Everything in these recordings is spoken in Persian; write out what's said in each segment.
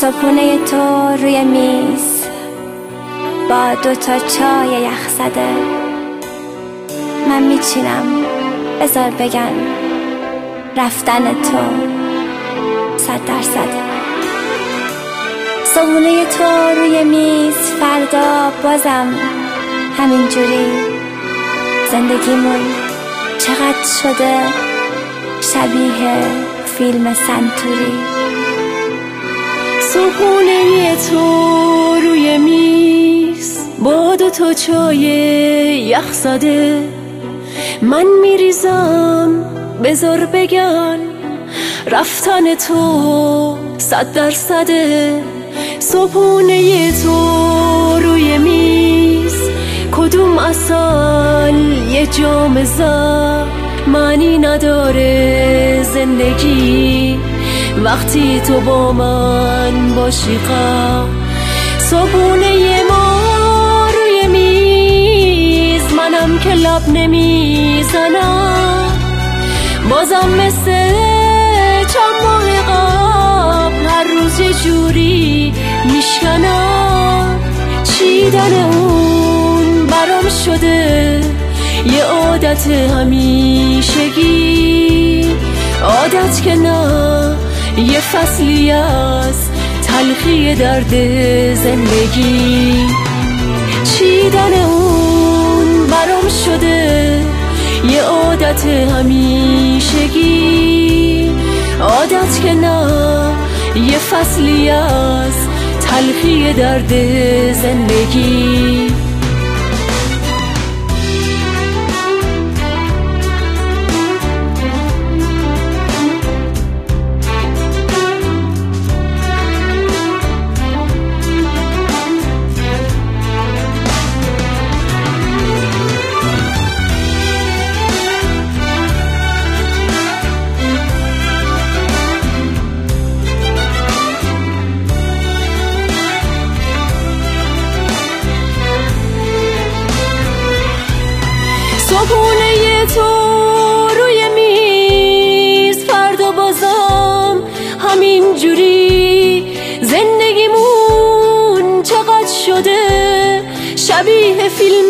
صبحونه تو روی میز با 2 تا چای یخ زده، من میچینم بذار بگن رفتن تو 100%. صبحونه تو روی میز، فردا بازم همینجوری. زندگیمون چقدر شده شبیه فیلم سنتوری. صبحونه تو روی میز با 2 تا چای یخ زده، من میریزم بذار بگن رفتن تو 100%. صبحونه تو روی میز، کدوم عسل یه جام زهر، معنی نداره زندگی وقتی تو با من باشی. صبحونه ما روی میز، منم که لب نمیزنم، بازم مثل چند ماه قبل هر روز یه جوری میشکنم. چیدن اون برام شده یه عادت همیشگی، عادت که نه یه فصلی از تلخی درد زندگی. چیدن اون برام شده یه عادت همیشگی، عادت که نه یه فصلی از تلخی درد زندگی. صبحونه تو روی میز، فردا بازم همین جوری. زندگیمون چقدر شده شبیه فیلم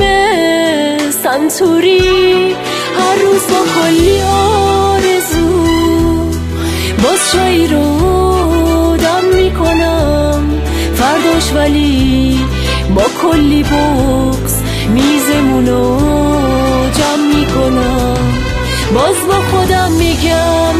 سنتوری، هر روز با کلی آرزو باز جایی رو دم میکنم، فرداش ولی با کلی بغض میزمونو جمع میکنم. باز با خودم میگم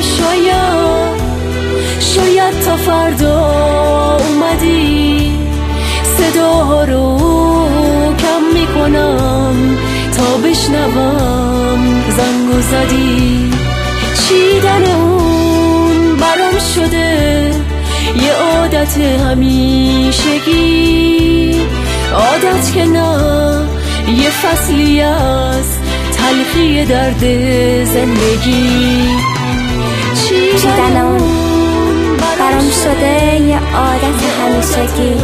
شاید تا فردا اومدی، صداها رو کم میکنم تا بشنوم زنگو زدی. چیدن اون برام شده یه عادت همیشگی، عادت که نه یه فصلی از تلخی درد زندگی. چیدن اون برام شده یه عادت همیشگی،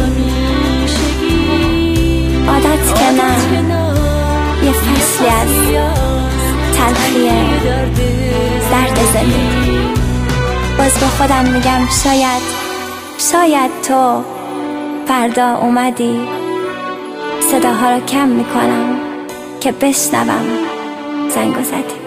عادت که نه یه فصلی از تلخی درد زندگی. باز با خودم میگم شاید تو فردا اومدی، صداها رو کم میکنم که بشنوم زنگو زدی.